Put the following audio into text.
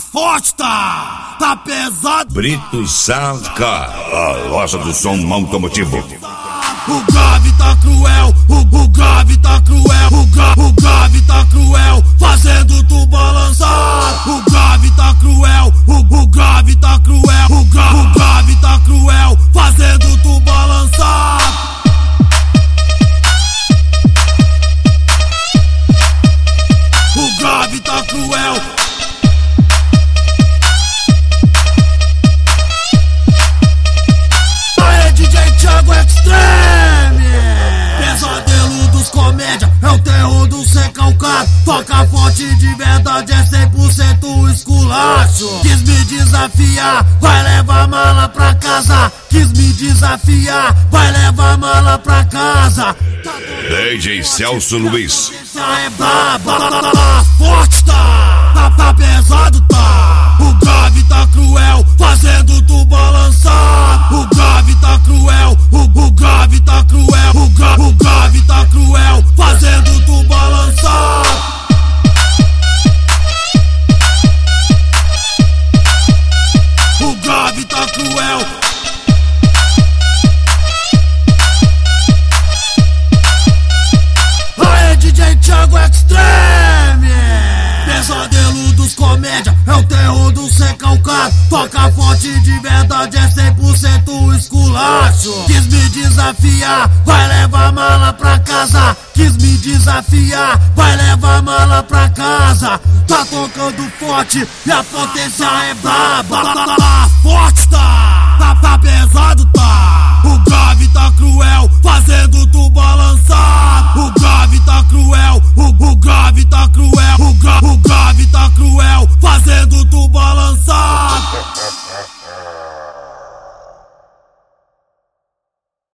forte, tá pesado. Brito Soundcar, a loja do som automotivo. O grave tá cruel, o grave tá cruel, o grave tá cruel, fazendo tu balançar. O grave tá cruel, o grave tá cruel, o grave tá cruel, fazendo tu balançar. O grave tá cruel. Aê, DJ Thiago Extreme, pesadelo dos comédia, é o terror do secalcado. Toca forte de verdade, é 100% esculacho. Quis me desafiar, vai levar mala pra casa. Quis me desafiar, vai levar mala pra casa. DJ Celso Luiz. É braba, forte tá pesado tá. O grave tá cruel, fazendo tu balançar. O grave tá cruel, o grave tá cruel, o grave tá cruel, fazendo tu balançar. O grave tá cruel. Aê, DJ Thiago Extreme, pesadelo dos comédia, é o terror do secalcado. Toca forte de verdade, é 100% esculacho. Quis me desafiar, vai levar mala pra casa. Quis me desafiar, vai levar mala pra casa. Tá tocando forte e a potência é braba.